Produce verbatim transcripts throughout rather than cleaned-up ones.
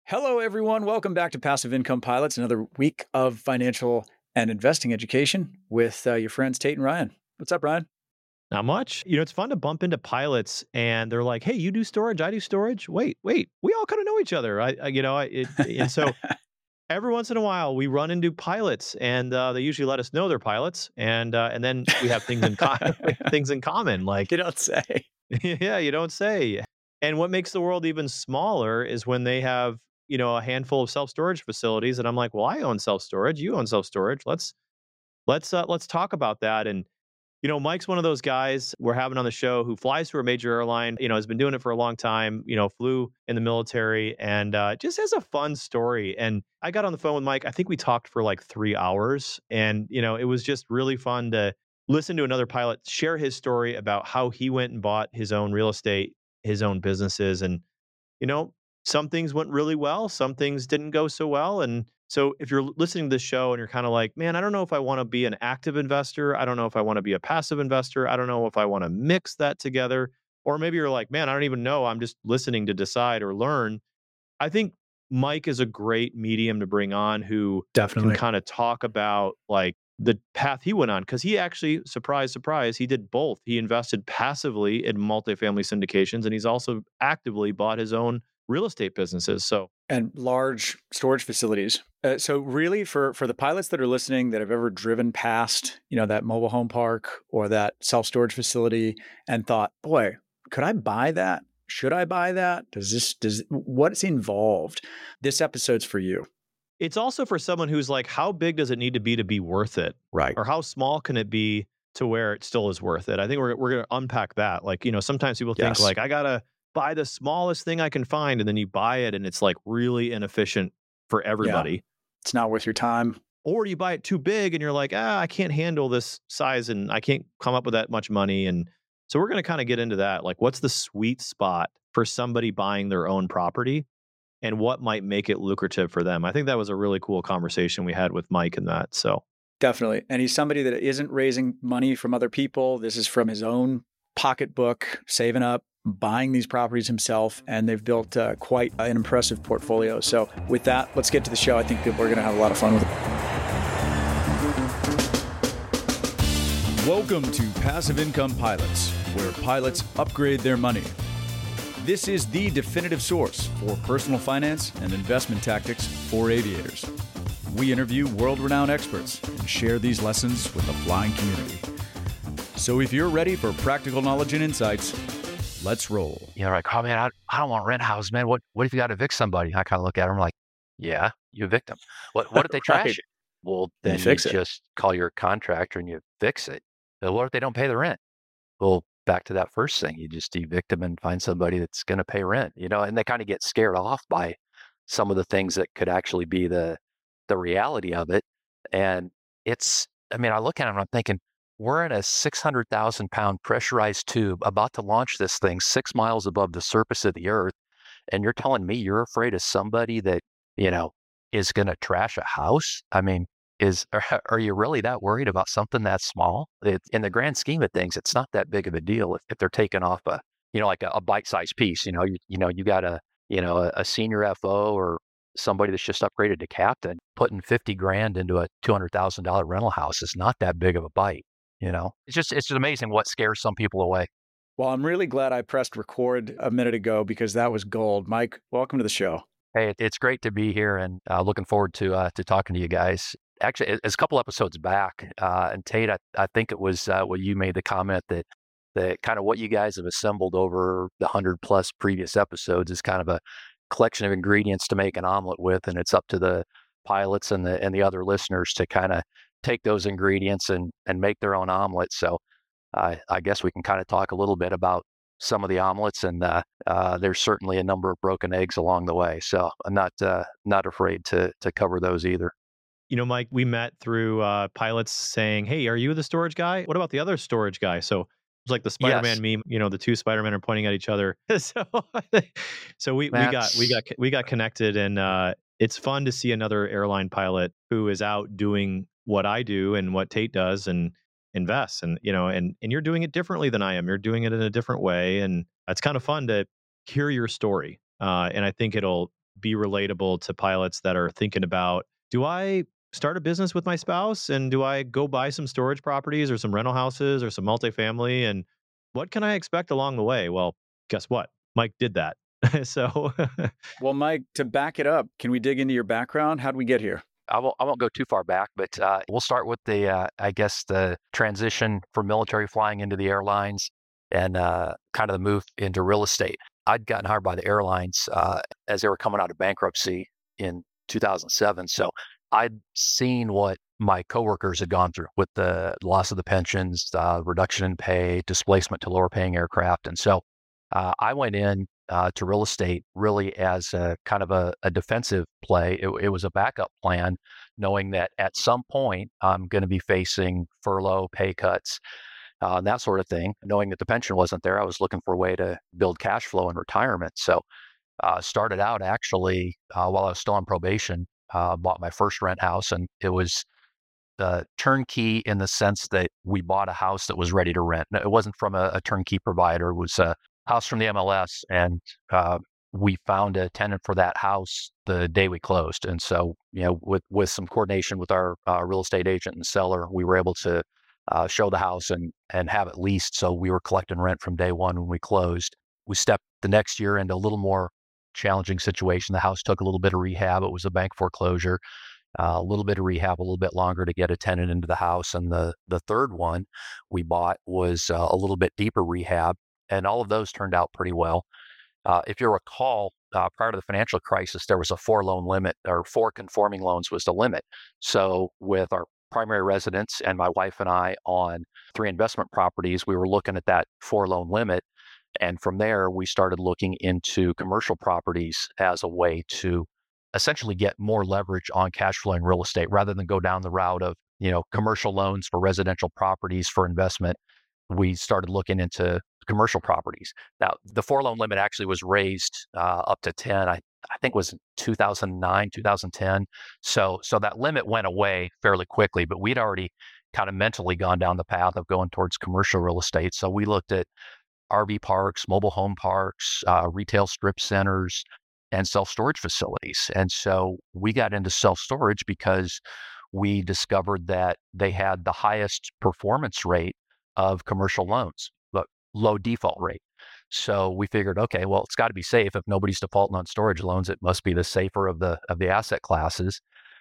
Hello, everyone. Welcome back to Passive Income Pilots, another week of financial and investing education with uh, your friends Tate and Ryan. What's up, Ryan? Not much. You know, it's fun to bump into pilots and they're like, "Hey, you do storage, I do storage. Wait, wait, we all kind of know each other." I, I you know, I, it, and so every once in a while we run into pilots, and uh, they usually let us know they're pilots, and uh, and then we have things in common. things in common, like You don't say. yeah, you don't say. And what makes the world even smaller is when they have you know a handful of self storage facilities, and I'm like, "Well, I own self storage. You own self storage. Let's let's uh, let's talk about that." And you know, Mike's one of those guys we're having on the show who flies for a major airline, you know, has been doing it for a long time, you know, flew in the military and uh, just has a fun story. And I got on the phone with Mike. I think we talked for like three hours. And, you know, it was just really fun to listen to another pilot share his story about how he went and bought his own real estate, his own businesses. And you know, some things went really well, some things didn't go so well. And so if you're listening to this show and you're kind of like, man, I don't know if I want to be an active investor. I don't know if I want to be a passive investor. I don't know if I want to mix that together. Or maybe you're like, man, I don't even know. I'm just listening to decide or learn. I think Mike is a great medium to bring on who can Definitely. kind of talk about like the path he went on. Cause he actually, surprise, surprise, he did both. He invested passively in multifamily syndications and he's also actively bought his own real estate businesses. So And large storage facilities. Uh, so really for, for the pilots that are listening that have ever driven past, you know, that mobile home park or that self-storage facility and thought, boy, could I buy that? Should I buy that? Does this, does, what's involved? This episode's for you. it's also for someone who's like, how big does it need to be to be worth it? Right. Or how small can it be to where it still is worth it? I think we're we're gonna unpack that. Like, you know, sometimes people think Yes. like, I gotta buy the smallest thing I can find, and then you buy it and it's like really inefficient for Yeah. everybody. It's not worth your time. Or you buy it too big and you're like, ah, I can't handle this size and I can't come up with that much money. And so we're gonna kind of get into that. Like, what's the sweet spot for somebody buying their own property? And what might make it lucrative for them. I think that was a really cool conversation we had with Mike and that. So Definitely. And he's somebody that isn't raising money from other people. This is from his own pocketbook, saving up, buying these properties himself, and they've built uh, quite an impressive portfolio. So with that, let's get to the show. I think that we're going to have a lot of fun with it. Welcome to Passive Income Pilots, where pilots upgrade their money. This is the definitive source for personal finance and investment tactics for aviators. We interview world-renowned experts and share these lessons with the flying community. So if you're ready for practical knowledge and insights, let's roll. You know, like, oh man, I, I don't want rent houses, man. What what if you got to evict somebody? I kind of look at them like, yeah, you evict them. What what if they trash Right. it? Well, You then you fix it. just call your contractor and you fix it. But what if they don't pay the rent? Well, back to that first thing, you just evict them and find somebody that's going to pay rent, you know, and they kind of get scared off by some of the things that could actually be the the reality of it. And it's, I mean, I look at it and I'm thinking, we're in a six hundred thousand pound pressurized tube about to launch this thing six miles above the surface of the earth. And you're telling me you're afraid of somebody that, you know, is going to trash a house? I mean, is are, are you really that worried about something that small? It, in the grand scheme of things, it's not that big of a deal if, if they're taking off a, you know, like a, a bite-sized piece. You know, you, you know, you got a, you know, a, a senior F O or somebody that's just upgraded to captain, putting fifty grand into a two hundred thousand dollar rental house is not that big of a bite. You know, it's just it's just amazing what scares some people away. Well, I'm really glad I pressed record a minute ago because that was gold. Mike, welcome to the show. Hey, it, it's great to be here and uh, looking forward to uh, to talking to you guys. Actually, it- it's a couple episodes back, uh, and Tate, I, I think it was uh, when you made the comment that that kind of what you guys have assembled over the hundred plus previous episodes is kind of a collection of ingredients to make an omelet with, and it's up to the pilots and the and the other listeners to kind of take those ingredients and and make their own omelet. So I I guess we can kind of talk a little bit about some of the omelets, and uh, uh, there's certainly a number of broken eggs along the way. So I'm not uh, not afraid to to cover those either. you know, Mike, we met through uh, pilots saying, "Hey, are you the storage guy? What about the other storage guy?" So it's like the Yes, Spider-Man meme. You know, the two Spider-Men are pointing at each other. so, so we we got we that's got we got connected, and uh, it's fun to see another airline pilot who is out doing what I do and what Tate does, and invests, and you know, and and you're doing it differently than I am. You're doing it in a different way, and it's kind of fun to hear your story. Uh, and I think it'll be relatable to pilots that are thinking about, do I start a business with my spouse and do I go buy some storage properties or some rental houses or some multifamily? And what can I expect along the way? Well, guess what? Mike did that. so Well, Mike, to back it up, can we dig into your background? How'd we get here? I won't, I won't go too far back, but uh, we'll start with the, uh, I guess, the transition from military flying into the airlines and uh, kind of the move into real estate. I'd gotten hired by the airlines uh, as they were coming out of bankruptcy in two thousand seven. So I'd seen what my coworkers had gone through with the loss of the pensions, uh, reduction in pay, displacement to lower paying aircraft. And so uh, I went in uh, to real estate really as a kind of a, a defensive play. It, it was a backup plan, knowing that at some point I'm going to be facing furlough, pay cuts, uh, that sort of thing. Knowing that the pension wasn't there, I was looking for a way to build cash flow in retirement. So uh, started out actually uh, while I was still on probation, uh, bought my first rent house, and it was uh, turnkey in the sense that we bought a house that was ready to rent. It wasn't from a, a turnkey provider. It was a house from the M L S, and uh, we found a tenant for that house the day we closed. And so, you know, with with some coordination with our uh, real estate agent and seller, we were able to uh, show the house and and have it leased. So we were collecting rent from day one when we closed. We stepped the next year into a little more challenging situation. The house took a little bit of rehab. It was a bank foreclosure. Uh, a little bit of rehab, a little bit longer to get a tenant into the house. And the the third one we bought was uh, a little bit deeper rehab. And all of those turned out pretty well. Uh, if you recall, uh, prior to the financial crisis, there was a four loan limit, or four conforming loans was the limit. So with our primary residence and my wife and I on three investment properties, we were looking at that four loan limit. And from there, we started looking into commercial properties as a way to essentially get more leverage on cash flowing real estate rather than go down the route of, you know, commercial loans for residential properties for investment. We started looking into commercial properties. Now, the four loan limit actually was raised uh, up to ten. I, I think it was two thousand nine, two thousand ten. So, so that limit went away fairly quickly, but we'd already kind of mentally gone down the path of going towards commercial real estate. So we looked at R V parks, mobile home parks, uh, retail strip centers, and self-storage facilities. And so we got into self-storage because we discovered that they had the highest performance rate of commercial loans, but low default rate. So we figured, okay, well, it's got to be safe. If nobody's defaulting on storage loans, it must be the safer of the of the asset classes.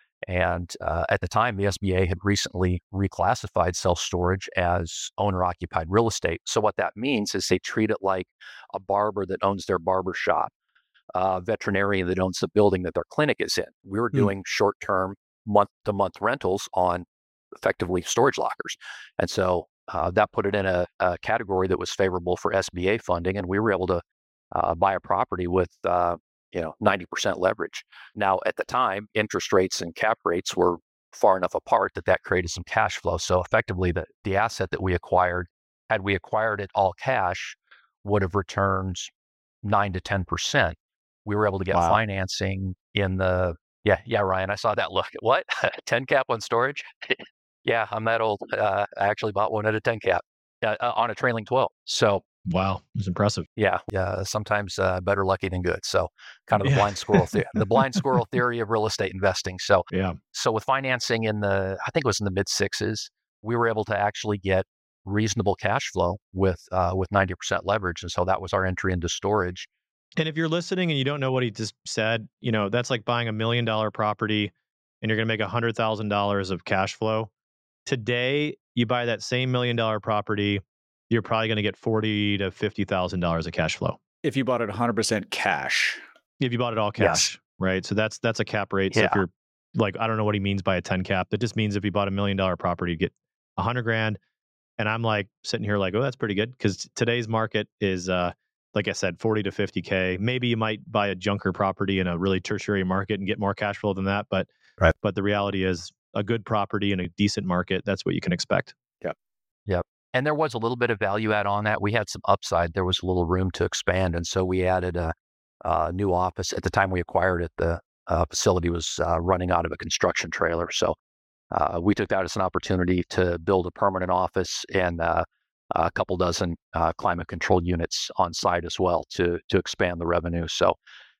And uh, at the time, the S B A had recently reclassified self-storage as owner-occupied real estate. So what that means is they treat it like a barber that owns their barber shop, a veterinarian that owns the building that their clinic is in. We were Hmm. doing short-term, month-to-month rentals on effectively storage lockers. And so uh, that put it in a, a category that was favorable for S B A funding, and we were able to uh, buy a property with uh, you know ninety percent leverage. Now, at the time, interest rates and cap rates were far enough apart that that created some cash flow. So effectively, the the asset that we acquired, had we acquired it all cash, would have returned nine to ten percent. We were able to get Wow. financing in the yeah yeah Ryan, I saw that look. What? ten cap on storage? Yeah, I'm that old. Uh, I actually bought one at a ten cap uh, uh, on a trailing twelve. So Wow. It's impressive. yeah, yeah. Sometimes uh, better lucky than good. So kind of the Yeah. blind squirrel theory, the blind squirrel theory of real estate investing. So Yeah. so with financing in the, I think it was in the mid sixes, we were able to actually get reasonable cash flow with uh, with ninety percent leverage, and so that was our entry into storage. And if you're listening and you don't know what he just said, you know, that's like buying a million dollar property and you're going to make one hundred thousand dollars of cash flow. Today, you buy that same million dollar property, you're probably going to get forty to fifty thousand dollars of cash flow If you bought it one hundred percent cash. if you bought it all Yes. cash, right? So that's that's a cap rate. So if Yeah. you're like, I don't know what he means by a ten cap. That just means if you bought a million dollar property, you get a hundred grand. And I'm like sitting here like, oh, that's pretty good because today's market is, uh, like I said, forty to fifty K. Maybe you might buy a junker property in a really tertiary market and get more cash flow than that. But Right. but the reality is a good property in a decent market, that's what you can expect. Yep. And there was a little bit of value add on that. We had some upside. There was a little room to expand. And so we added a, a new office. At the time we acquired it, the uh, facility was uh, running out of a construction trailer. So uh, we took that as an opportunity to build a permanent office and uh, a couple dozen uh, climate controlled units on site as well to to expand the revenue. So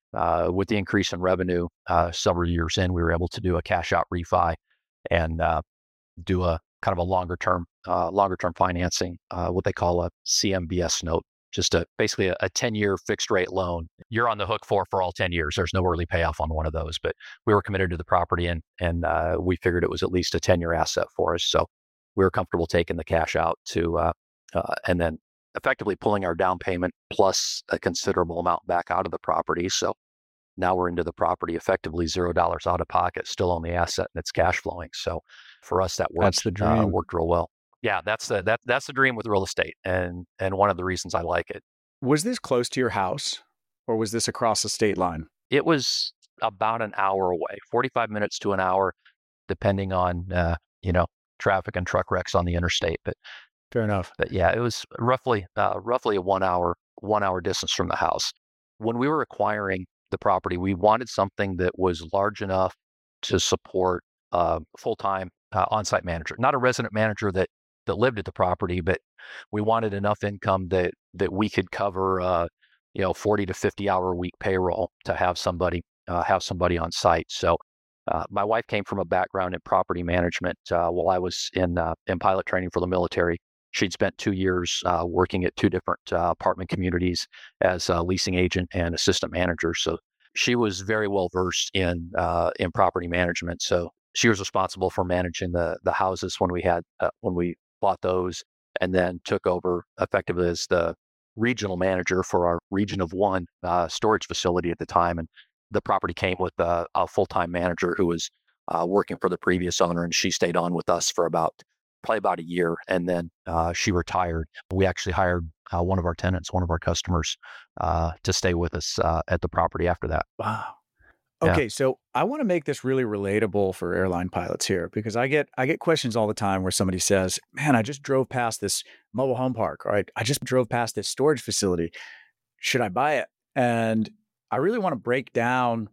uh, with the increase in revenue uh, several years in, we were able to do a cash out refi and uh, do a kind of a longer term, uh, longer term financing, uh, what they call a C M B S note, just a basically a, a ten year fixed rate loan. You're on the hook for for all ten years. There's no early payoff on one of those, but we were committed to the property and and uh, we figured it was at least a ten year asset for us. So we were comfortable taking the cash out to uh, uh, and then effectively pulling our down payment plus a considerable amount back out of the property. So now we're into the property effectively zero dollars out of pocket, still on the asset and it's cash flowing. So for us, that worked. That's the dream. Uh, worked real well. Yeah, that's the that that's the dream with real estate, and and one of the reasons I like it. Was this close to your house, or was this across the state line? It was about an hour away, forty-five minutes to an hour, depending on uh, you know traffic and truck wrecks on the interstate. But Fair enough. but yeah, it was roughly uh, roughly a one hour one hour distance from the house. When we were acquiring the property, we wanted something that was large enough to support a full-time uh, on-site manager, not a resident manager that that lived at the property, but we wanted enough income that that we could cover, uh, you know, forty to fifty hour a week payroll to have somebody uh, have somebody on site. So uh, my wife came from a background in property management uh, while I was in uh, in pilot training for the military. She'd spent two years uh, working at two different uh, apartment communities as a leasing agent and assistant manager. So she was very well versed in uh, in property management. So she was responsible for managing the the houses when we had uh, when we bought those, and then took over effectively as the regional manager for our Region of One uh, storage facility at the time. And the property came with a, a full time manager who was uh, working for the previous owner, and she stayed on with us for about probably about a year, and then uh, she retired. We actually hired uh, one of our tenants, one of our customers, uh, to stay with us uh, at the property after that. Wow. Yeah. Okay, so I want to make this really relatable for airline pilots here, because I get I get questions all the time where somebody says, "Man, I just drove past this mobile home park, or I, I just drove past this storage facility. Should I buy it?" And I really want to break down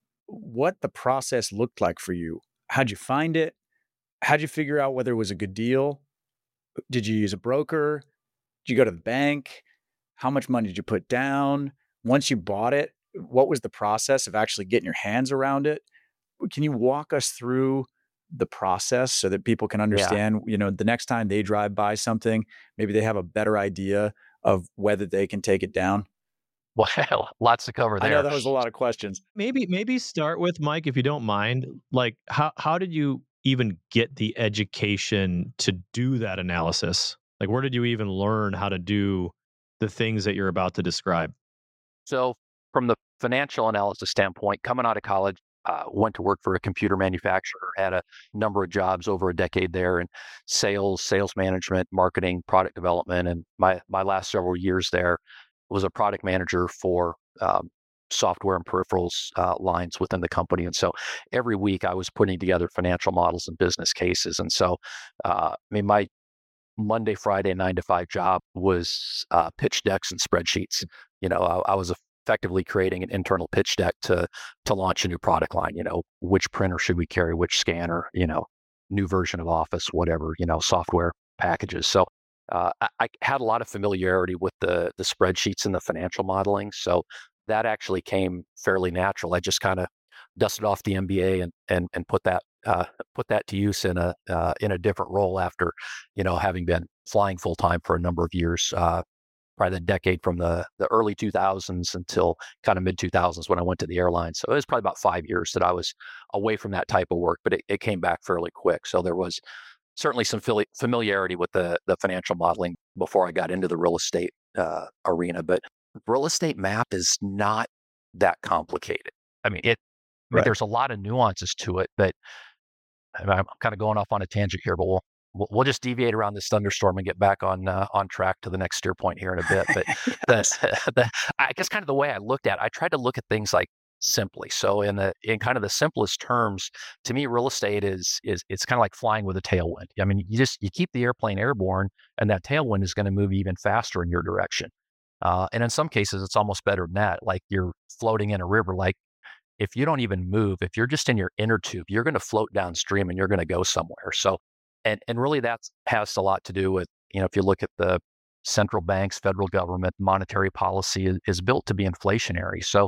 what the process looked like for you. How'd you find it? How'd you figure out whether it was a good deal? Did you use a broker? Did you go to the bank? How much money did you put down? Once you bought it, what was the process of actually getting your hands around it? Can you walk us through the process so that people can Yeah. understand, you know, the next time they drive by something, maybe they have a better idea of whether they can take it down? Well, lots to cover I know there. that was a lot of questions. Maybe maybe start with, Mike, if you don't mind, like how how did you even get the education to do that analysis? Like where did you even learn how to do the things that you're about to describe? So, from the financial analysis standpoint, coming out of college, uh, went to work for a computer manufacturer, had a number of jobs over a decade there in sales, sales management, marketing, product development. And my, my last several years there was a product manager for um, software and peripherals uh, lines within the company. And so every week I was putting together financial models and business cases. And so, uh, I mean, my Monday, Friday, nine to five job was uh, pitch decks and spreadsheets. You know, I, I was effectively creating an internal pitch deck to to launch a new product line. You know, which printer should we carry, which scanner, you know, new version of Office, whatever, you know, software packages. So uh, I, I had a lot of familiarity with the the spreadsheets and the financial modeling. So that actually came fairly natural. I just kind of dusted off the M B A and and and put that uh, put that to use in a uh, in a different role after, you know, having been flying full time for a number of years, uh, probably the decade from the the early two thousands until kind of mid two thousands when I went to the airline. So it was probably about five years that I was away from that type of work, but it, it came back fairly quick. So there was certainly some fili- familiarity with the the financial modeling before I got into the real estate uh, arena. But real estate map is not that complicated. I mean, it. I mean, Right. there's a lot of nuances to it, but I'm, I'm kind of going off on a tangent here. But we'll we'll, we'll just deviate around this thunderstorm and get back on uh, on track to the next steer point here in a bit. But Yes. the, the I guess kind of the way I looked at, it, I tried to look at things like simply. So in the in kind of the simplest terms, to me, real estate is is it's kind of like flying with a tailwind. I mean, you just you keep the airplane airborne, and that tailwind is going to move even faster in your direction. Uh, and in some cases, it's almost better than that. Like you're floating in a river. Like if you don't even move, if you're just in your inner tube, you're going to float downstream and you're going to go somewhere. So, and and really that has a lot to do with, you know, if you look at the central banks, federal government, monetary policy is, is built to be inflationary. So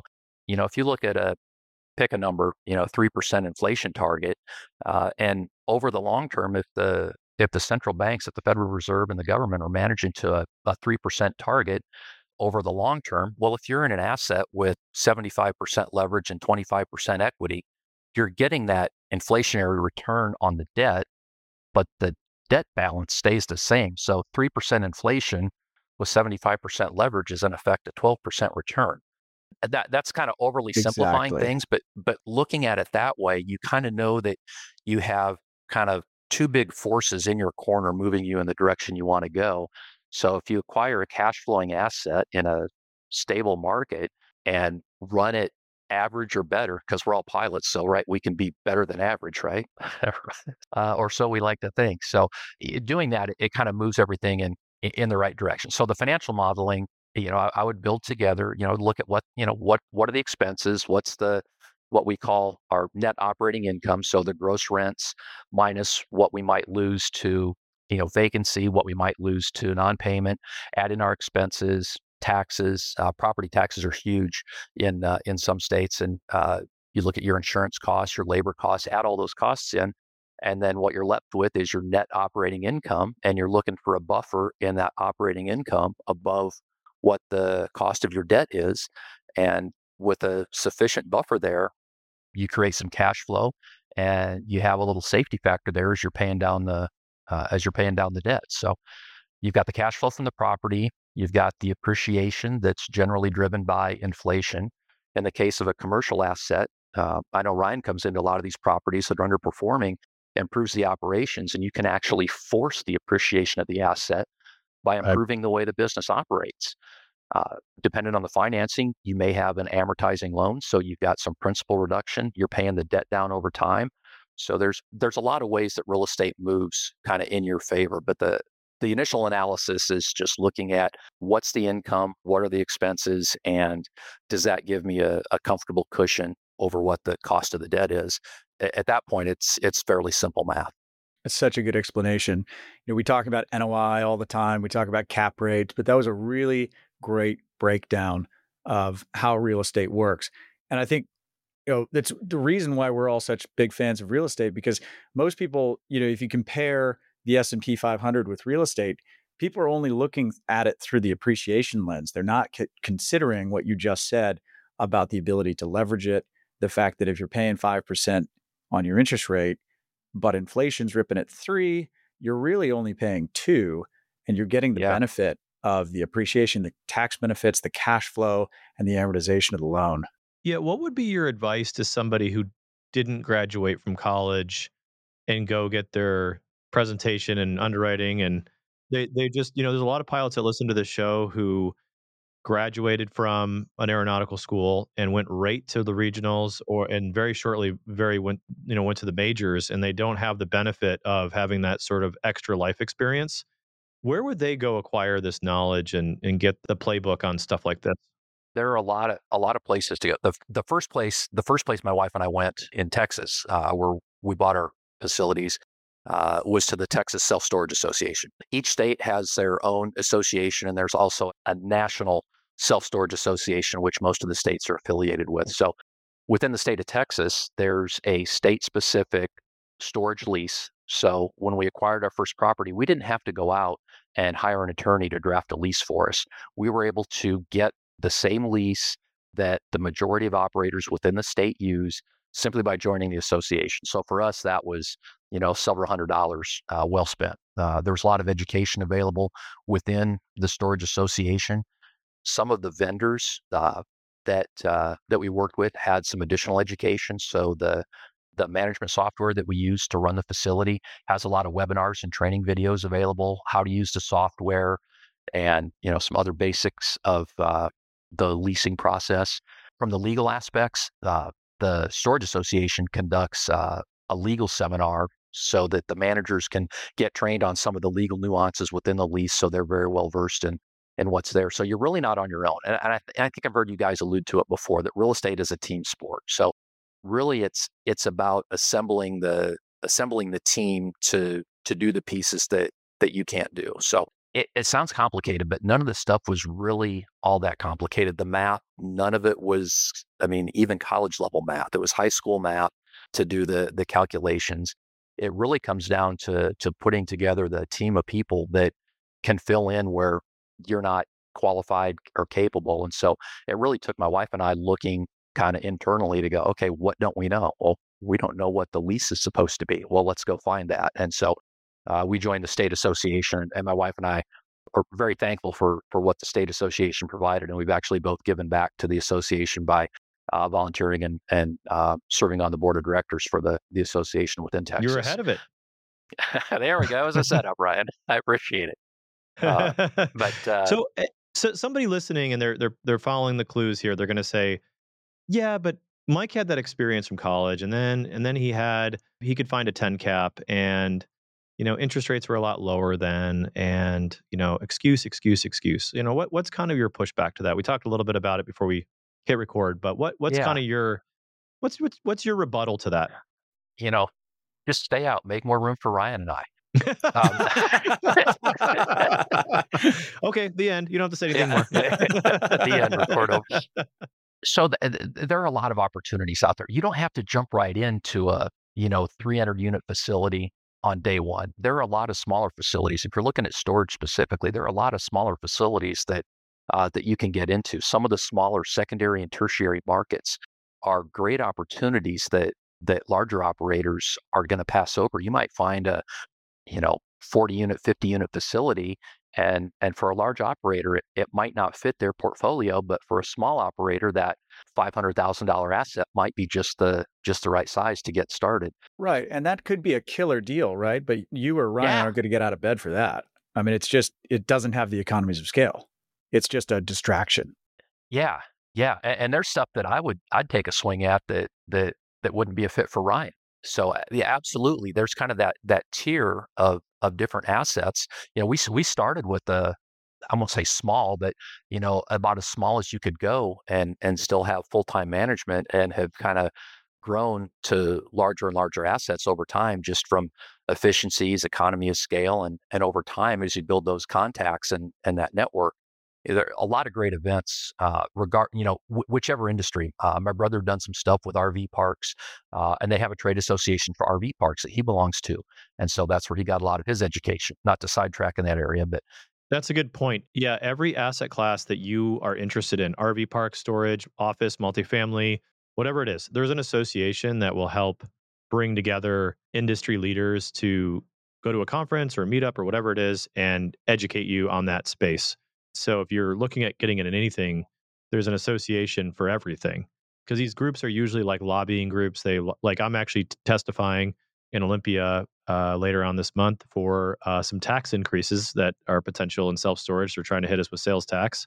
you know, if you look at a, pick a number, you know, three percent inflation target, uh, and over the long term, if the if the central banks at the Federal Reserve and the government are managing to a, a three percent target over the long term, well, if you're in an asset with seventy-five percent leverage and twenty-five percent equity, you're getting that inflationary return on the debt, but the debt balance stays the same. So three percent inflation with seventy-five percent leverage is in effect a twelve percent return. That that's kind of overly simplifying Exactly. things, but but looking at it that way, you kind of know that you have kind of two big forces in your corner moving you in the direction you want to go. So if you acquire a cash flowing asset in a stable market and run it average or better, because we're all pilots, so right, we can be better than average, right? uh, or so we like to think. So y- doing that, it, it kind of moves everything in in the right direction. So the financial modeling, you know, I, I would build together, you know, look at what, you know, what what are the expenses, what's the what we call our net operating income, so the gross rents minus what we might lose to, you know, vacancy, what we might lose to non-payment, add in our expenses, taxes. Uh, property taxes are huge in uh, in some states, and uh, you look at your insurance costs, your labor costs, add all those costs in, and then what you're left with is your net operating income, and you're looking for a buffer in that operating income above what the cost of your debt is, and with a sufficient buffer there, you create some cash flow, and you have a little safety factor there as you're paying down the uh, as you're paying down the debt. So you've got the cash flow from the property, you've got the appreciation that's generally driven by inflation. In the case of a commercial asset, uh, I know Ryan comes into a lot of these properties that are underperforming, improves the operations, and you can actually force the appreciation of the asset by Right. improving the way the business operates. Uh, depending on the financing, you may have an amortizing loan, so you've got some principal reduction. You're paying the debt down over time. So there's there's a lot of ways that real estate moves kind of in your favor. But the the initial analysis is just looking at what's the income, what are the expenses, and does that give me a, a comfortable cushion over what the cost of the debt is? A- At that point, it's it's fairly simple math. That's such a good explanation. You know, we talk about N O I all the time. We talk about cap rates, but that was a really great breakdown of how real estate works. And I think, you know, that's the reason why we're all such big fans of real estate, because most people, you know, if you compare the S and P five hundred with real estate, people are only looking at it through the appreciation lens. They're not c- considering what you just said about the ability to leverage it, the fact that if you're paying five percent on your interest rate, but inflation's ripping at three, you're really only paying two, and you're getting the Yeah. benefit of the appreciation, the tax benefits, the cash flow, and the amortization of the loan. Yeah, what would be your advice to somebody who didn't graduate from college and go get their presentation and underwriting, and they they just, you know, there's a lot of pilots that listen to this show who graduated from an aeronautical school and went right to the regionals, or and very shortly very went you know went to the majors, and they don't have the benefit of having that sort of extra life experience. Where would they go acquire this knowledge and and get the playbook on stuff like this? There are a lot of a lot of places to go. The the first place the first place my wife and I went in Texas, uh, where we bought our facilities, uh, was to the Texas Self Storage Association. Each state has their own association, and there's also a national self storage association, which most of the states are affiliated with. So within the state of Texas, there's a state specific storage lease. So when we acquired our first property, we didn't have to go out and hire an attorney to draft a lease for us. We were able to get the same lease that the majority of operators within the state use simply by joining the association. So for us, that was, you know, several hundred dollars uh, well spent. Uh, there was a lot of education available within the storage association. Some of the vendors uh, that uh, that we worked with had some additional education. So the the management software that we use to run the facility has a lot of webinars and training videos available, how to use the software, and you know some other basics of uh, the leasing process. From the legal aspects, uh, the storage association conducts uh, a legal seminar so that the managers can get trained on some of the legal nuances within the lease, so they're very well versed in in what's there. So you're really not on your own. And, and I, and I think I've heard you guys allude to it before, that real estate is a team sport. So really, it's it's about assembling the assembling the team to to do the pieces that that you can't do. So it, it sounds complicated, but none of the stuff was really all that complicated. The math, none of it was, I mean, even college level math. It was high school math to do the the calculations. It really comes down to to putting together the team of people that can fill in where you're not qualified or capable. And so it really took my wife and I looking kind of internally to go, okay, what don't we know? Well, we don't know what the lease is supposed to be. Well, let's go find that. And so uh, we joined the state association, and my wife and I are very thankful for for what the state association provided. And we've actually both given back to the association by uh, volunteering and and uh, serving on the board of directors for the the association within Texas. You're ahead of it. There we go. As a setup, Ryan. I appreciate it. Uh, but uh, so, eh, so somebody listening and they're they're they're following the clues here. They're going to say, "Yeah, but Mike had that experience from college, and then and then he had he could find a ten cap, and you know interest rates were a lot lower then, and you know excuse, excuse, excuse. You know what what's kind of your pushback to that? We talked a little bit about it before we hit record, but what what's yeah, kind of your what's what's what's your rebuttal to that?" you know, just stay out, make more room for Ryan and I. Um, Okay, the end. You don't have to say anything yeah, more. the end, report over. So th- th- there are a lot of opportunities out there. You don't have to jump right into a, you know, three hundred unit facility on day one. There are a lot of smaller facilities. If you're looking at storage specifically, there are a lot of smaller facilities that uh, that you can get into. Some of the smaller secondary and tertiary markets are great opportunities that that larger operators are going to pass over. You might find a, you know, forty unit, fifty unit facility. And and for a large operator, it, it might not fit their portfolio, but for a small operator, that five hundred thousand dollar asset might be just the just the right size to get started. Right. And that could be a killer deal, right? But you or Ryan Yeah, aren't going to get out of bed for that. I mean, it's just, it doesn't have the economies of scale. It's just a distraction. yeah, yeah. And, and there's stuff that I would I'd take a swing at that that that wouldn't be a fit for Ryan. So uh, yeah, absolutely. There's kind of that that tier of of different assets. You know, we s- we started with a, I'm gonna say small, but you know, about as small as you could go and and still have full-time management, and have kind of grown to larger and larger assets over time, just from efficiencies, economy of scale, and and over time as you build those contacts and and that network. There are a lot of great events, uh, regard you know wh- whichever industry. Uh, my brother done some stuff with R V parks, uh, and they have a trade association for R V parks that he belongs to, and so that's where he got a lot of his education. Not to sidetrack in that area, but That's a good point. Yeah, every asset class that you are interested in, R V park, storage, office, multifamily, whatever it is, there's an association that will help bring together industry leaders to go to a conference or a meetup or whatever it is and educate you on that space. So if you're looking at getting in anything, there's an association for everything, because these groups are usually like lobbying groups. They lo- like I'm actually t- testifying in Olympia uh, later on this month for uh, some tax increases that are potential in self storage. They're trying to hit us with sales tax,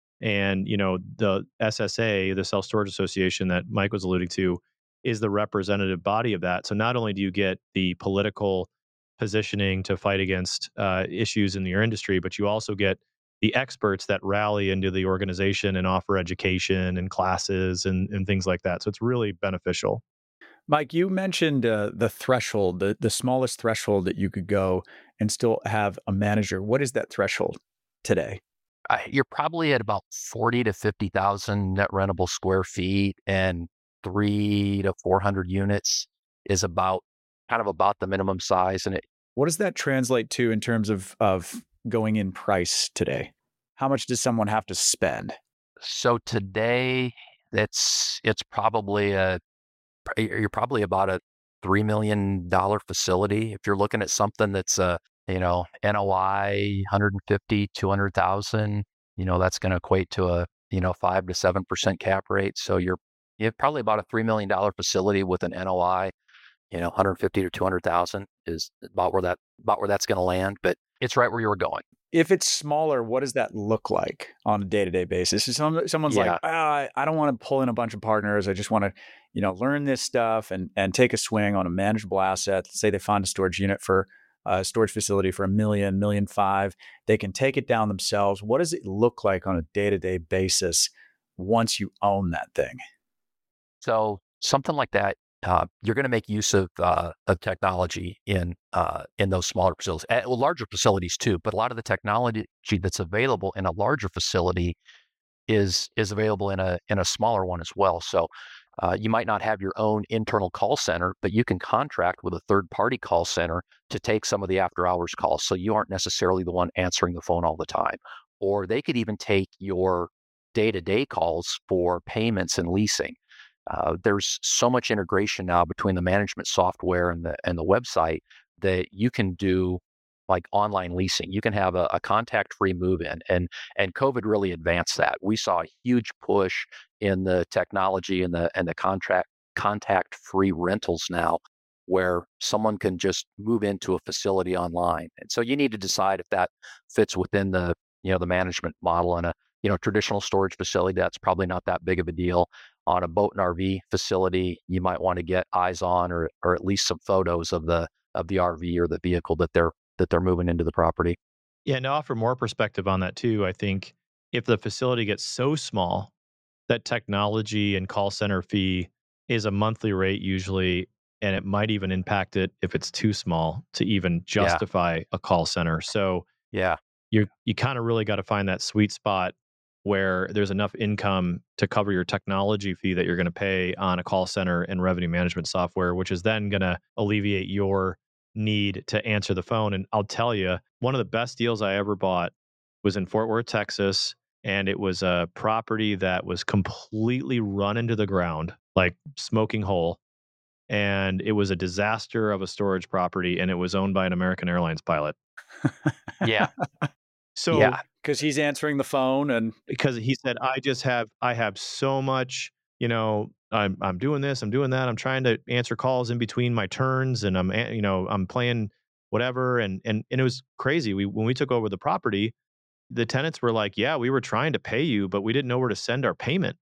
and you know the S S A, the Self Storage Association that Mike was alluding to, is the representative body of that. So not only do you get the political positioning to fight against uh, issues in your industry, but you also get the experts that rally into the organization and offer education and classes and, and things like that. So it's really beneficial. Mike, you mentioned uh, the threshold, the, the smallest threshold that you could go and still have a manager. What is that threshold today? uh, you're probably at about forty to fifty thousand net rentable square feet, and three to four hundred units is about kind of about the minimum size. And it, What does that translate to in terms of, of going in price today? How much does someone have to spend? so today it's it's probably a you're probably about a three million dollar facility. If you're looking at something that's a, you know, N O I one hundred fifty, two hundred thousand, you know, that's going to equate to a, you know, five to seven percent cap rate. So you're you have probably about a three million dollar facility with an N O I, you know, one hundred fifty to two hundred thousand is about where that about where that's going to land. But it's right where you were going. If it's smaller, what does that look like on a day-to-day basis? If some, someone's like, Yeah. ah, I, I don't want to pull in a bunch of partners. I just want to, you know, learn this stuff and and take a swing on a manageable asset. Say they find a storage unit for a storage facility for a million, million five. They can take it down themselves. What does it look like on a day-to-day basis once you own that thing? So something like that, uh, you're going to make use of uh, of technology in uh, in those smaller facilities, uh, well, larger facilities too. But a lot of the technology that's available in a larger facility is is available in a in a smaller one as well. So uh, you might not have your own internal call center, but you can contract with a third party call center to take some of the after hours calls. So you aren't necessarily the one answering the phone all the time, or they could even take your day to day calls for payments and leasing. Uh, there's so much integration now between the management software and the and the website that you can do like online leasing. You can have a, a contact-free move-in, and and COVID really advanced that. We saw a huge push in the technology and the and the contract contact-free rentals now, where someone can just move into a facility online. And so you need to decide if that fits within the you know the management model. And a you know traditional storage facility, that's probably not that big of a deal. On a boat and R V facility, you might want to get eyes on, or or at least some photos of the of the R V or the vehicle that they're that they're moving into the property. Yeah, and to offer more perspective on that too, I think if the facility gets so small that technology and call center fee is a monthly rate usually, and it might even impact it if it's too small to even Yeah, justify a call center. So yeah, you you kind of really got to find that sweet spot where there's enough income to cover your technology fee that you're going to pay on a call center and revenue management software, which is then going to alleviate your need to answer the phone. And I'll tell you, one of the best deals I ever bought was in Fort Worth, Texas, and it was a property that was completely run into the ground, like smoking hole. And it was a disaster of a storage property, and it was owned by an American Airlines pilot. yeah, So yeah, Because he's answering the phone and because he said, I just have I have so much, you know, I'm I'm doing this, I'm doing that, I'm trying to answer calls in between my turns, and I'm a- you know, I'm playing whatever, and and and it was crazy. We when we took over the property, the tenants were like, "Yeah, we were trying to pay you, but we didn't know where to send our payment."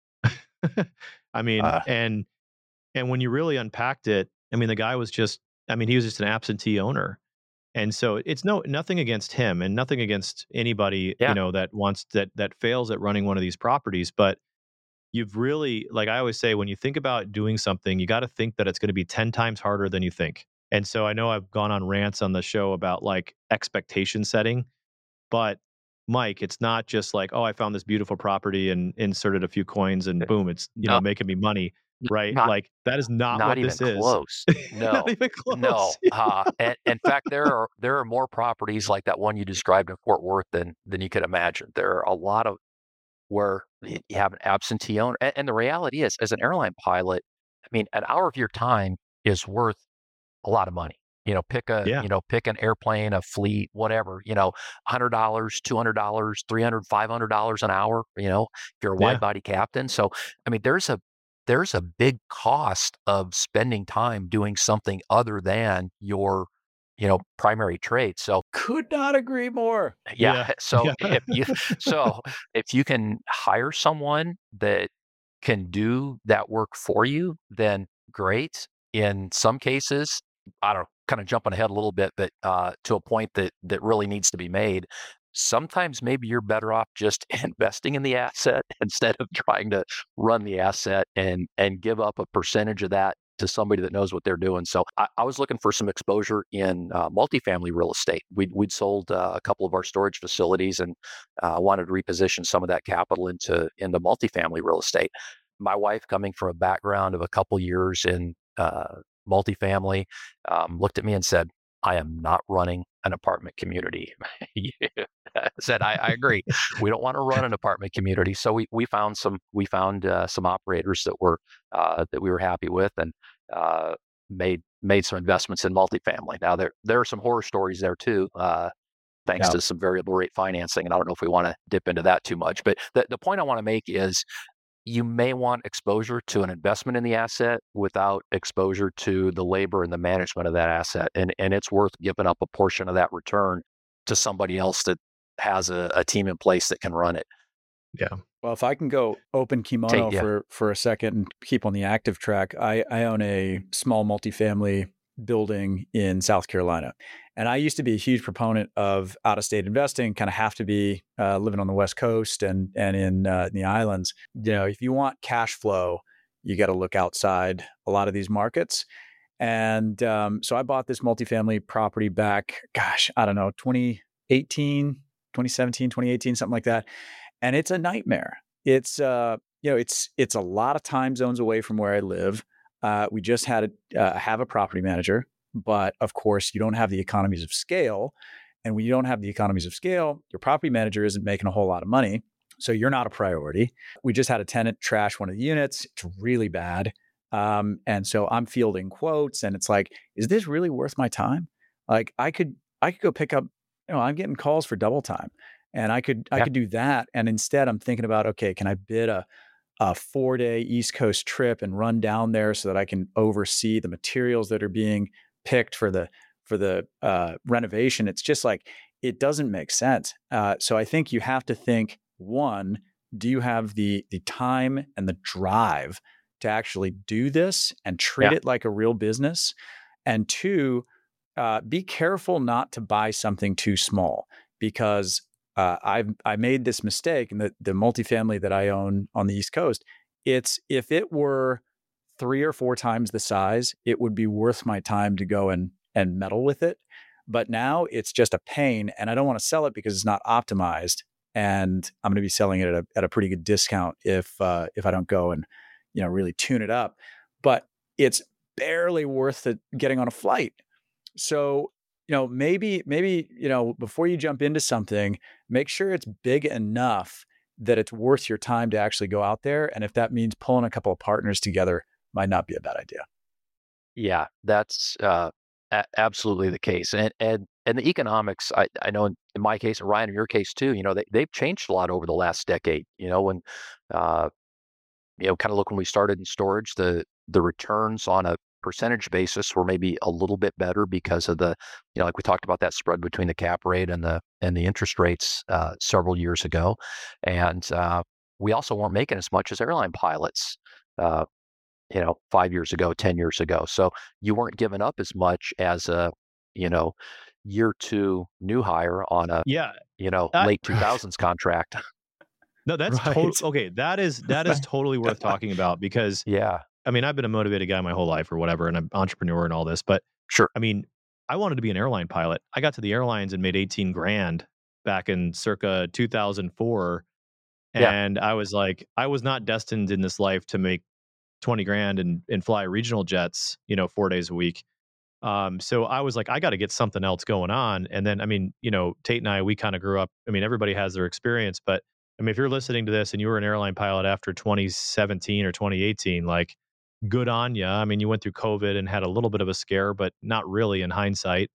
I mean, uh, and and when you really unpacked it, I mean, the guy was just I mean, he was just an absentee owner. And so it's no nothing against him and nothing against anybody, you yeah, know, that wants that that fails at running one of these properties, but you've really like I always say when you think about doing something, you got to think that it's going to be ten times harder than you think. And so I know I've gone on rants on the show about like expectation setting, but Mike, it's not just like, oh, I found this beautiful property and inserted a few coins and boom, it's, you know, no, making me money, n- right? not Like that is not not what even this is. close. Not No, even no. close. Uh, and in fact, there are there are more properties like that one you described in Fort Worth than than you could imagine. There are a lot of where y- you have an absentee owner, and, and the reality is, as an airline pilot, I mean, an hour of your time is worth a lot of money. You know, pick a, Yeah. you know, pick an airplane, a fleet, whatever, you know, one hundred dollars two hundred dollars three hundred dollars five hundred dollars an hour, you know, if you're a wide Yeah. body captain. So, I mean, there's a, there's a big cost of spending time doing something other than your, you know, primary trade. So, could not agree more. yeah. Yeah. So Yeah. if you, so if you can hire someone that can do that work for you, then great. In some cases, I don't know, kind of jumping ahead a little bit, but uh, to a point that that really needs to be made. Sometimes maybe you're better off just investing in the asset instead of trying to run the asset and and give up a percentage of that to somebody that knows what they're doing. So I, I was looking for some exposure in uh, multifamily real estate. We'd, we'd sold uh, a couple of our storage facilities and uh, wanted to reposition some of that capital into into multifamily real estate. My wife, coming from a background of a couple years in uh, multifamily, um, looked at me and said, I am not running an apartment community. Yeah. I said, I, I agree. We don't want to run an apartment community. So we, we found some we found uh, some operators that were uh, that we were happy with, and uh, made made some investments in multifamily. Now there there are some horror stories there too. Uh, thanks Yeah. to some variable rate financing. And I don't know if we want to dip into that too much, but the, the point I want to make is you may want exposure to an investment in the asset without exposure to the labor and the management of that asset. And, and it's worth giving up a portion of that return to somebody else that has a, a team in place that can run it. Yeah. Well, if I can go open kimono Take, yeah. for, for a second and keep on the active track, I, I own a small multifamily building in South Carolina. And I used to be a huge proponent of out-of-state investing, kind of have to be uh, living on the West Coast and and in, uh, in the islands. You know, if you want cash flow, you got to look outside a lot of these markets. And um, so I bought this multifamily property back, gosh, I don't know, twenty eighteen, twenty seventeen, twenty eighteen, something like that. And it's a nightmare. It's, uh, you know, it's, it's a lot of time zones away from where I live. Uh, we just had a, uh, have a property manager, but of course you don't have the economies of scale. And when you don't have the economies of scale, your property manager isn't making a whole lot of money. So you're not a priority. We just had a tenant trash one of the units. It's really bad. Um, and so I'm fielding quotes and it's like, is this really worth my time? Like I could, I could go pick up, you know, I'm getting calls for double time and I could, I Yeah. could do that. And instead I'm thinking about, okay, can I bid a, a four day East Coast trip and run down there so that I can oversee the materials that are being picked for the, for the uh, renovation? It's just like, it doesn't make sense. Uh, so I think you have to think, one, do you have the the time and the drive to actually do this and treat Yeah. it like a real business? And two, uh, be careful not to buy something too small, because uh, I've I made this mistake in the the multifamily that I own on the East Coast. It's if it were three or four times the size, it would be worth my time to go and and meddle with it. But now it's just a pain, and I don't want to sell it because it's not optimized. And I'm going to be selling it at a, at a pretty good discount if uh, if I don't go and, you know, really tune it up. But it's barely worth it getting on a flight. So, you know, maybe maybe you know before you jump into something, make sure it's big enough that it's worth your time to actually go out there. And if that means pulling a couple of partners together, might not be a bad idea. Yeah, that's uh, a- absolutely the case. And and and the economics, I, I know in, in my case, and Ryan, in your case too, you know, they they've changed a lot over the last decade. You know, when uh, you know, kind of look when we started in storage, the the returns on a percentage basis were maybe a little bit better because of the, you know, like we talked about that spread between the cap rate and the and the interest rates uh, several years ago, and uh, we also weren't making as much as airline pilots. Uh, you know, five years ago, ten years ago. So you weren't giving up as much as a, you know, year two new hire on a, Yeah. you know, I, late two thousands contract. no, that's total. Right. Okay, that is that is totally worth talking about because Yeah, I mean I've been a motivated guy my whole life or whatever, and I'm an entrepreneur and all this, but sure. I mean I wanted to be an airline pilot. I got to the airlines and made eighteen grand back in circa two thousand four, Yeah, and I was like, I was not destined in this life to make twenty grand and and fly regional jets, you know, four days a week. Um, so I was like, I got to get something else going on. And then, I mean, you know, Tate and I, we kind of grew up. I mean, everybody has their experience, but I mean, if you're listening to this and you were an airline pilot after twenty seventeen or twenty eighteen, like, good on you. I mean, you went through COVID and had a little bit of a scare, but not really in hindsight.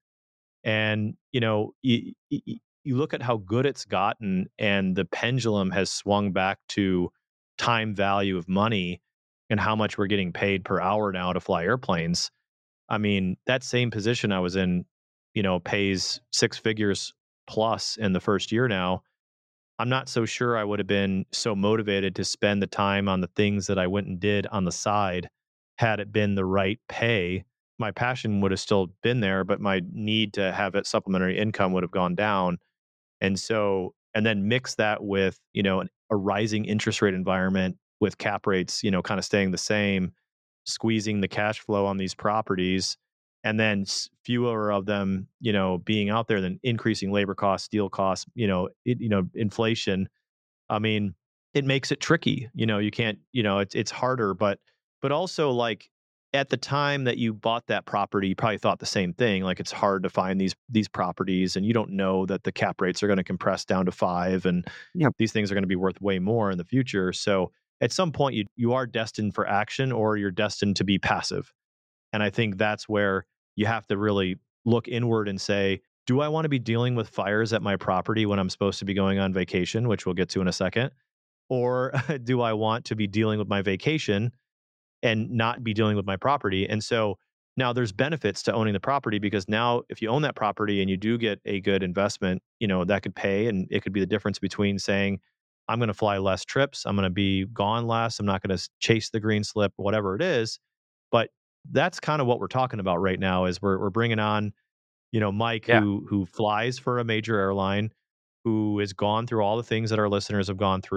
And you know, you, you, you look at how good it's gotten, and the pendulum has swung back to time value of money and how much we're getting paid per hour now to fly airplanes. I mean, that same position I was in, you know, pays six figures plus in the first year now. I'm not so sure I would have been so motivated to spend the time on the things that I went and did on the side had it been the right pay. My passion would have still been there, but my need to have it supplementary income would have gone down. And so, and then mix that with, you know, an, a rising interest rate environment with cap rates, you know, kind of staying the same, squeezing the cash flow on these properties, and then s- fewer of them, you know, being out there, than increasing labor costs, steel costs, you know, it, you know, inflation. I mean, it makes it tricky. You know, you can't, you know, it's it's harder, but but also like at the time that you bought that property, you probably thought the same thing. Like it's hard to find these these properties, and you don't know that the cap rates are going to compress down to five, and yeah, these things are going to be worth way more in the future. So at some point, you you are destined for action, or you're destined to be passive. And I think that's where you have to really look inward and say, do I want to be dealing with fires at my property when I'm supposed to be going on vacation, which we'll get to in a second? Or do I want to be dealing with my vacation and not be dealing with my property? And so now there's benefits to owning the property, because now if you own that property and you do get a good investment, you know, that could pay, and it could be the difference between saying, I'm going to fly less trips, I'm going to be gone less, I'm not going to chase the green slip, whatever it is. But that's kind of what we're talking about right now is we're we're bringing on, you know, Mike, yeah, who who flies for a major airline, who has gone through all the things that our listeners have gone through.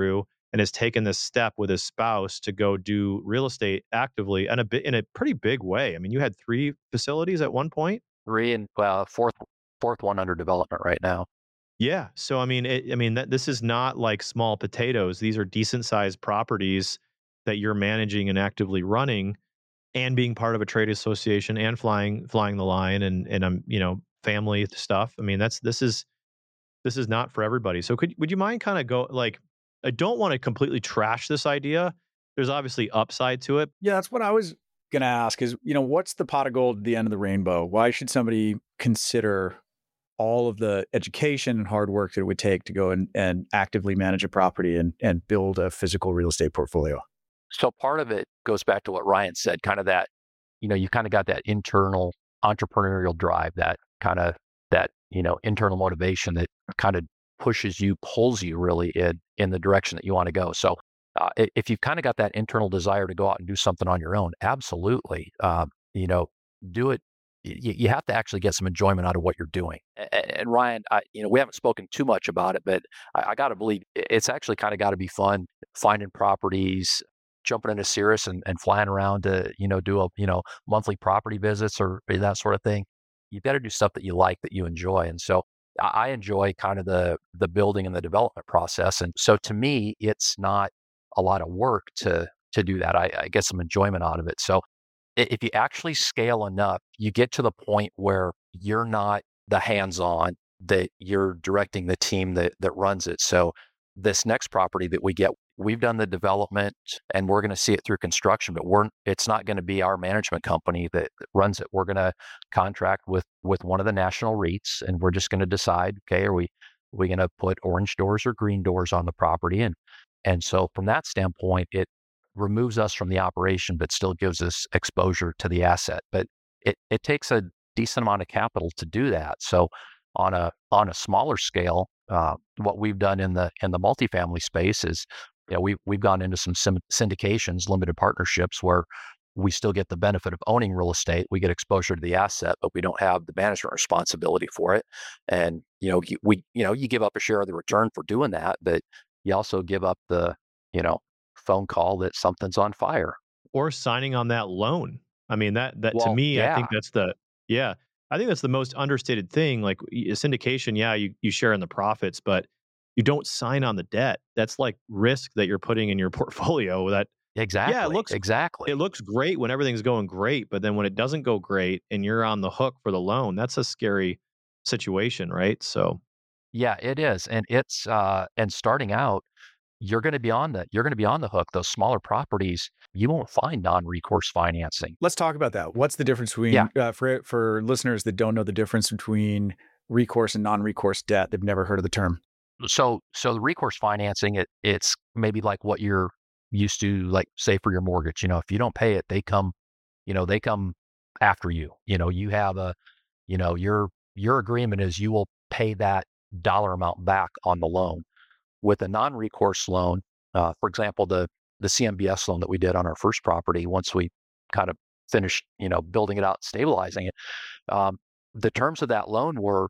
and has taken this step with his spouse to go do real estate actively and a bit in a pretty big way. I mean, you had three facilities at one point. Three and well, fourth fourth one under development right now. Yeah. So I mean, it, I mean that this is not like small potatoes. These are decent sized properties that you're managing and actively running, and being part of a trade association and flying flying the line and and um you know family stuff. I mean, that's this is this is not for everybody. So could would you mind kind of go like I don't want to completely trash this idea. There's obviously upside to it. Yeah, that's what I was going to ask is, you know, what's the pot of gold at the end of the rainbow? Why should somebody consider all of the education and hard work that it would take to go and, and actively manage a property and, and build a physical real estate portfolio? So part of it goes back to what Ryan said, kind of that, you know, you kind of got that internal entrepreneurial drive, that kind of that, you know, internal motivation that kind of pushes you, pulls you really in, in the direction that you want to go. So uh, if you've kind of got that internal desire to go out and do something on your own, absolutely, um, you know, do it. You, you have to actually get some enjoyment out of what you're doing. And, and Ryan, I, you know, we haven't spoken too much about it, but I, I got to believe it's actually kind of got to be fun finding properties, jumping into Cirrus and, and flying around to, you know, do a, you know, monthly property visits or, or that sort of thing. You better do stuff that you like, that you enjoy. And so I, I enjoy kind of the, the building and the development process. And so to me, it's not a lot of work to, to do that. I, I get some enjoyment out of it. So i- if you actually scale enough, you get to the point where you're not the hands-on, that you're directing the team that, that runs it. So this next property that we get, we've done the development and we're going to see it through construction, but we're it's not going to be our management company that, that runs it. We're going to contract with with one of the national REITs, and we're just going to decide, okay, are we are we going to put orange doors or green doors on the property? And and so from that standpoint, it removes us from the operation, but still gives us exposure to the asset. But it it takes a decent amount of capital to do that. So on a on a smaller scale, uh, what we've done in the in the multifamily space is, you know, we've we've gone into some sym- syndications, limited partnerships, where we still get the benefit of owning real estate. We get exposure to the asset, but we don't have the management responsibility for it. And you know, you, we you know, you give up a share of the return for doing that, but you also give up the, you know, phone call that something's on fire. Or signing on that loan. I mean, that that to Well, me, I yeah, think that's the yeah, I think that's the most understated thing. Like y- syndication, yeah, you you share in the profits, but you don't sign on the debt. That's like risk that you're putting in your portfolio. That yeah, it exactly, looks exactly. it looks great when everything's going great, but then when it doesn't go great and you're on the hook for the loan, that's a scary situation, right? So Yeah, it is. And it's uh and starting out, you're going to be on the you're going to be on the hook. Those smaller properties, you won't find non-recourse financing. Let's talk about that. What's the difference Yeah. between, uh, for, for listeners that don't know the difference between recourse and non-recourse debt? They've never heard of the term. So so the recourse financing, it it's maybe like what you're used to, like say for your mortgage. You know, if you don't pay it, they come, you know, they come after you. You know, you have a, you know, your your agreement is you will pay that dollar amount back on the loan. With a non-recourse loan, uh, for example, the the C M B S loan that we did on our first property, once we kind of finished, you know, building it out, stabilizing it, um, the terms of that loan were,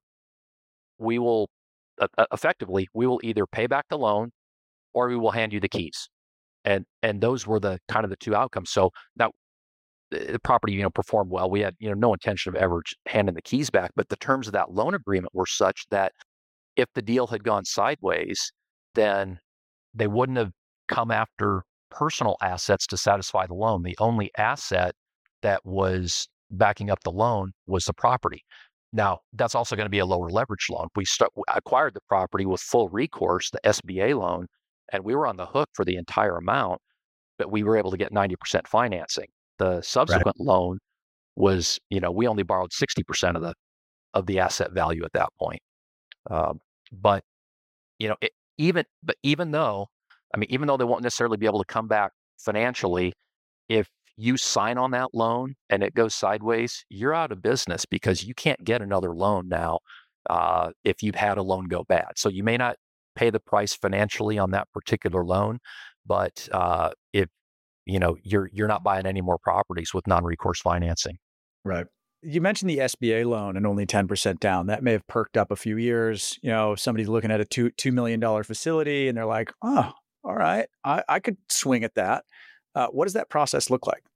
we will uh, uh, effectively we will either pay back the loan or we will hand you the keys, and and those were the kind of the two outcomes. So now the the property, you know, performed well. We had, you know, no intention of ever j- handing the keys back, but the terms of that loan agreement were such that if the deal had gone sideways, then they wouldn't have come after personal assets to satisfy the loan. The only asset that was backing up the loan was the property. Now, that's also going to be a lower leverage loan. We start, acquired the property with full recourse, the S B A loan, and we were on the hook for the entire amount, but we were able to get ninety percent financing. The Right. subsequent loan was, you know, we only borrowed sixty percent of the of the asset value at that point. Um, but you know, it, even but even though, I mean, even though they won't necessarily be able to come back financially, if you sign on that loan and it goes sideways, you're out of business because you can't get another loan now uh, if you've had a loan go bad. So you may not pay the price financially on that particular loan, but uh, if you know you're you're not buying any more properties with non-recourse financing. Right. You mentioned the S B A loan and only ten percent down. That may have perked up a few years. You know, somebody's looking at a two, $2 million dollar facility and they're like, oh, all right, I, I could swing at that. Uh, what does that process look like?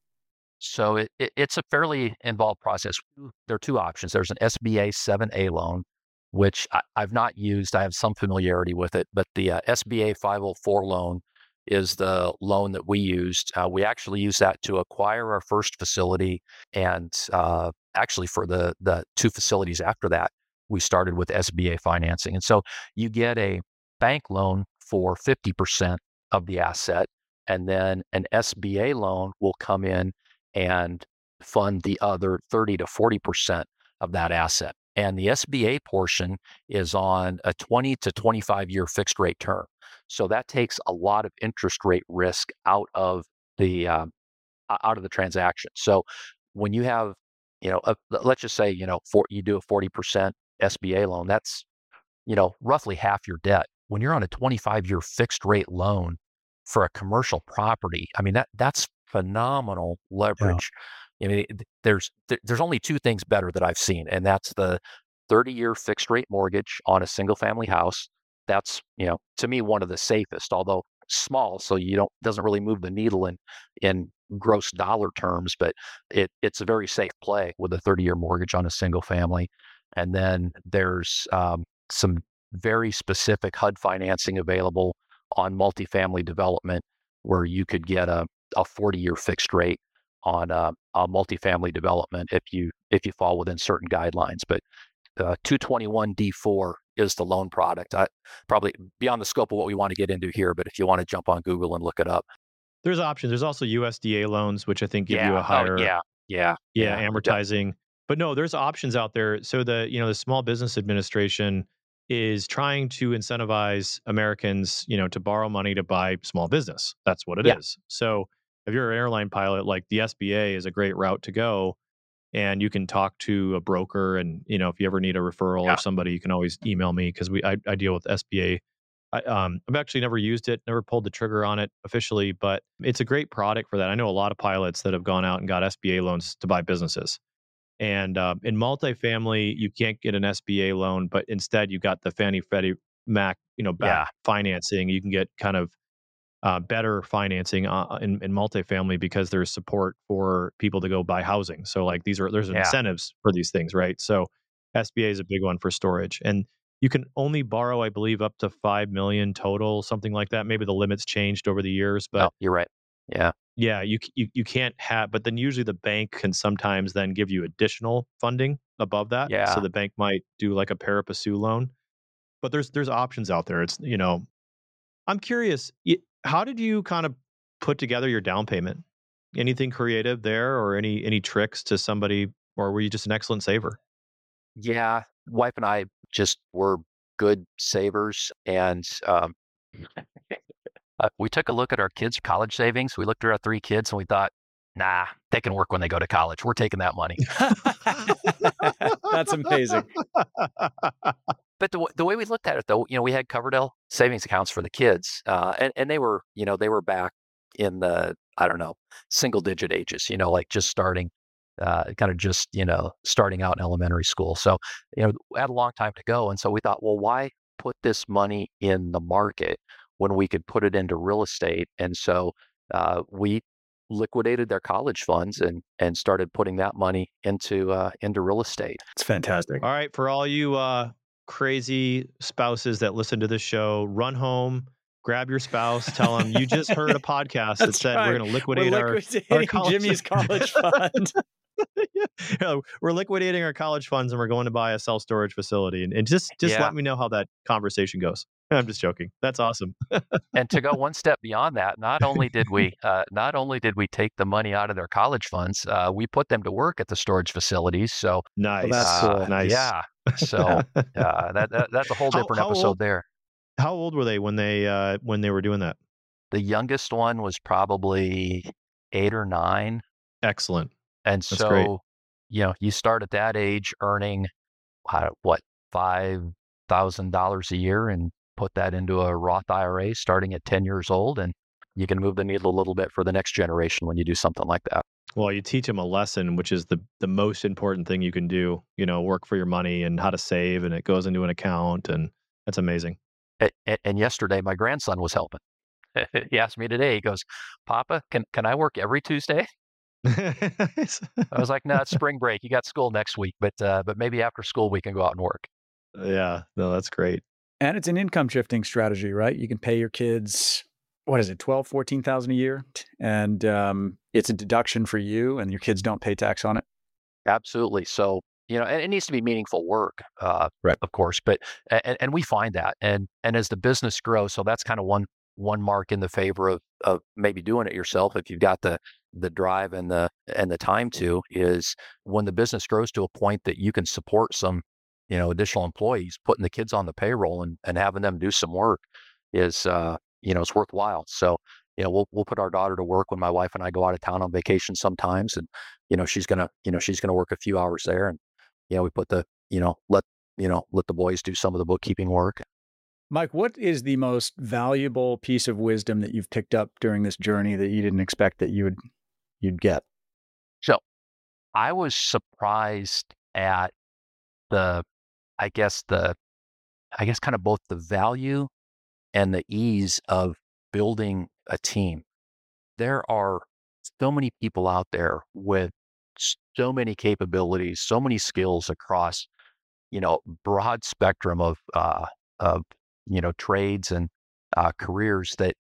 So it, it, it's a fairly involved process. There are two options. There's an S B A seven A loan, which I, I've not used. I have some familiarity with it, but the uh, S B A five oh four loan is the loan that we used. Uh, we actually used that to acquire our first facility, and uh, actually for the the two facilities after that, we started with S B A financing. And so you get a bank loan for fifty percent of the asset, and then an S B A loan will come in and fund the other thirty to forty percent of that asset. And the S B A portion is on a twenty to twenty-five year fixed rate term. So that takes a lot of interest rate risk out of the um, out of the transaction. So when you have, you know, a, let's just say, you know, for, you do a forty percent S B A loan, that's, you know, roughly half your debt. When you're on a twenty-five year fixed rate loan for a commercial property, I mean, that that's phenomenal leverage. I mean, there's there's only two things better that I've seen, and that's the thirty year fixed rate mortgage on a single family house. That's, you know, to me, one of the safest, although small, so you don't doesn't really move the needle in in gross dollar terms, but it it's a very safe play with a thirty year mortgage on a single family. And then there's um, some very specific H U D financing available on multifamily development, where you could get a a forty year fixed rate on a, a multifamily development if you if you fall within certain guidelines. But uh, two twenty-one D four is the loan product. I, probably beyond the scope of what we want to get into here, but if you want to jump on Google and look it up. There's options. There's also U S D A loans, which I think give yeah. you a higher, oh, yeah, yeah, yeah, yeah, amortizing. But no, there's options out there. So the, you know, the Small Business Administration is trying to incentivize Americans, you know, to borrow money to buy small business. That's what it Yeah. is. So if you're an airline pilot, like the S B A is a great route to go. And you can talk to a broker, and, you know, if you ever need a referral Yeah. or somebody, you can always email me, because we I, I deal with S B A. I, um, I've actually never used it, never pulled the trigger on it officially, but it's a great product for that. I know a lot of pilots that have gone out and got S B A loans to buy businesses. And uh, in multifamily, you can't get an S B A loan, but instead you got the Fannie Freddie Mac, you know, back Yeah. financing. You can get kind of uh, better financing uh, in, in multifamily, because there's support for people to go buy housing. So like these are there's Yeah. incentives for these things, right? So S B A is a big one for storage, and you can only borrow, I believe, up to five million total, something like that. Maybe the limits changed over the years, but No, you're right. Yeah. yeah, you, c- you you can't have. But then usually the bank can sometimes then give you additional funding above that. So Yeah. the bank might do like a pari passu loan. But there's there's options out there. It's, you know, I'm curious, y- how did you kind of put together your down payment? Anything creative there, or any any tricks to somebody, or were you just an excellent saver? Yeah. Wife and I just were good savers, and um, uh, we took a look at our kids' college savings. We looked at our three kids and we thought, nah, they can work when they go to college. We're taking that money. That's amazing. But the, w- the way we looked at it, though, you know, we had Coverdell savings accounts for the kids, uh, and and they were, you know, they were back in the, I don't know, single digit ages, you know, like just starting, uh, kind of just, you know, starting out in elementary school. So, you know, we had a long time to go, and so we thought, well, why put this money in the market when we could put it into real estate? And so uh, we liquidated their college funds and and started putting that money into uh, into real estate. It's fantastic. All right, for all you uh, crazy spouses that listen to this show, run home, grab your spouse, tell them you just heard a podcast that That's said right. we're going to liquidate We're our, our liquidating college Jimmy's college fund. Yeah, we're liquidating our college funds, and we're going to buy a self storage facility. And, and just just Yeah. let me know how that conversation goes. I'm just joking. That's awesome. And to go one step beyond that, not only did we uh, not only did we take the money out of their college funds, uh, we put them to work at the storage facilities. So Nice. that's uh, cool. Nice. yeah, so uh, that, that that's a whole How- different how episode old- there. How old were they when they uh, when they were doing that? The youngest one was probably eight or nine, Excellent. and That's so great. you know you start at that age earning uh, what five thousand dollars a year, and put that into a Roth I R A starting at ten years old, and you can move the needle a little bit for the next generation when you do something like that. Well, you teach them a lesson, which is the the most important thing you can do. You know, work for your money and how to save, and it goes into an account, and that's amazing. A- a- And yesterday, my grandson was helping. he asked me today, he goes, Papa, can, can I work every Tuesday? I was like, no, it's spring break. You got school next week, but, uh, but maybe after school we can go out and work. Yeah, no, that's great. And it's an income shifting strategy, right? You can pay your kids, what is it, twelve, fourteen thousand a year? And um, it's a deduction for you and your kids don't pay tax on it. Absolutely. So, you know, and it needs to be meaningful work, uh, Right. of course, but, and, and we find that, and, and as the business grows, so that's kind of one, one mark in the favor of, of maybe doing it yourself. If you've got the, the drive and the, and the time to, is when the business grows to a point that you can support some, you know, additional employees, putting the kids on the payroll and, and having them do some work is, uh, you know, it's worthwhile. So, you know, we'll, we'll put our daughter to work when my wife and I go out of town on vacation sometimes. And, you know, she's going to, you know, she's going to work a few hours there. And, you know, we put the, you know, let, you know, let the boys do some of the bookkeeping work. Mike, what is the most valuable piece of wisdom that you've picked up during this journey that you didn't expect that you would, you'd get? So I was surprised at the, I guess the, I guess kind of both the value and the ease of building a team. There are so many people out there with so many capabilities, so many skills across, you know, broad spectrum of, uh, of, you know, trades and uh, careers that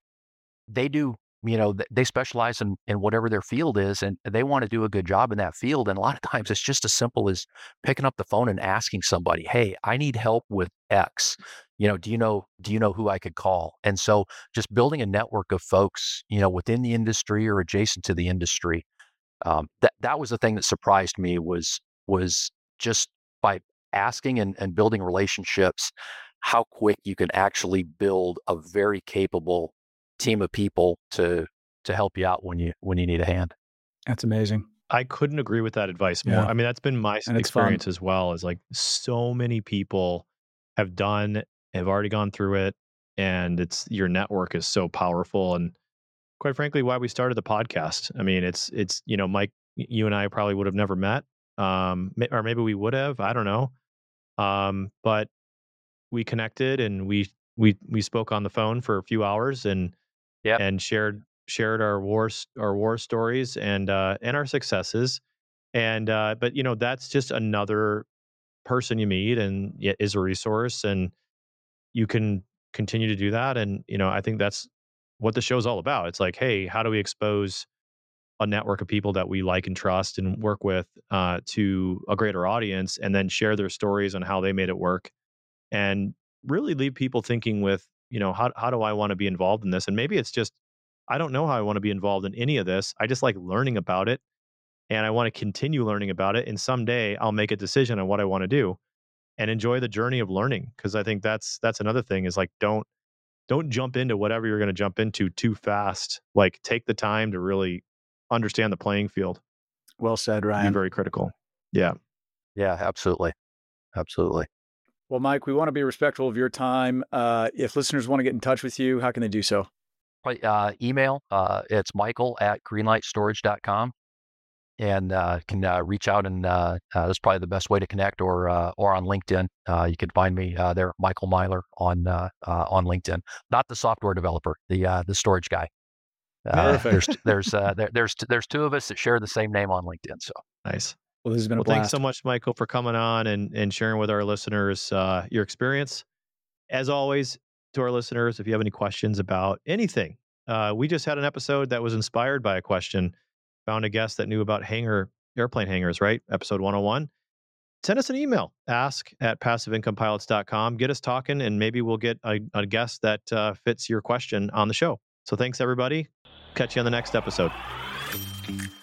they do, you know, they specialize in, in whatever their field is, and they want to do a good job in that field. And a lot of times it's just as simple as picking up the phone and asking somebody, hey, I need help with X. You know, do you know, do you know who I could call? And so just building a network of folks, you know, within the industry or adjacent to the industry. Um, that, that was the thing that surprised me was, was just by asking and, and building relationships, how quick you can actually build a very capable team of people to to help you out when you when you need a hand. That's amazing. I couldn't agree with that advice more. Yeah. I mean, that's been my And it's experience fun. as well, is like so many people have done, have already gone through it, and it's your network is so powerful. And quite frankly, why we started the podcast. I mean, it's it's you know, Mike, y- you and I probably would have never met, um, ma- or maybe we would have. I don't know, um, but we connected and we we we spoke on the phone for a few hours and Yep. and shared shared our wars our war stories and uh, and our successes. And uh, but you know, that's just another person you meet and yeah, is a resource, and you can continue to do that. And you know, I think that's what the show's all about. It's like, hey, how do we expose a network of people that we like and trust and work with uh, to a greater audience, and then share their stories on how they made it work, and really leave people thinking with, you know, how how do I want to be involved in this? And maybe it's just, I don't know how I want to be involved in any of this. I just like learning about it, and I want to continue learning about it. And someday I'll make a decision on what I want to do, and enjoy the journey of learning. Because I think that's that's another thing, is like, don't don't jump into whatever you're going to jump into too fast. Like, take the time to really understand the playing field. Well said, Be Ryan. very critical. Yeah. Yeah, absolutely. Absolutely. Well, Mike, we want to be respectful of your time. Uh, if listeners want to get in touch with you, how can they do so? Right, uh, email, uh, it's Michael at greenlight storage dot com, and uh, can uh, reach out, and uh, uh, that's probably the best way to connect, or uh, or on LinkedIn. Uh, you can find me uh, there, Michael Myler, on uh, uh, on LinkedIn. Not the software developer, the uh, the storage guy. Uh, there's there's uh, there, there's there's two of us that share the same name on LinkedIn. So Nice. Well, this has been a Well, blast. thanks so much, Michael, for coming on and, and sharing with our listeners uh, your experience. As always, to our listeners, if you have any questions about anything, uh, we just had an episode that was inspired by a question. Found a guest that knew about hanger airplane hangers, right? Episode one oh one. Send us an email, ask at passive income pilots dot com. Get us talking, and maybe we'll get a, a guest that uh, fits your question on the show. So thanks, everybody. Catch you on the next episode.